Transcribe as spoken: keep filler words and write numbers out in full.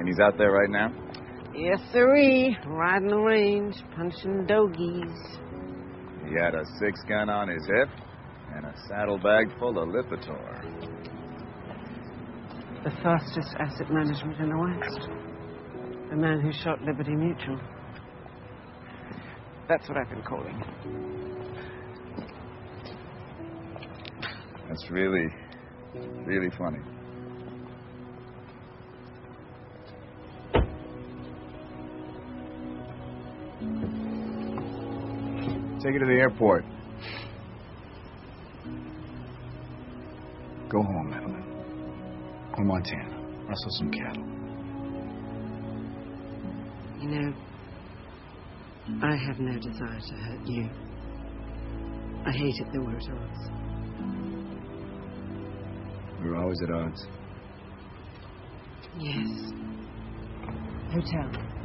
And he's out there right now? Yes, sirree. Riding the range, punching dogies. He had a six-gun on his hip and a saddlebag full of Lipitor. The fastest asset management in the West. The man who shot Liberty Mutual. That's what I've been calling him. That's really, really funny. Take it to the airport. Go home, Madeline. Or Montana. Rustle some cattle. You know, I have no desire to hurt you. I hate it that we're at odds. We're always at odds. Yes. Hotel.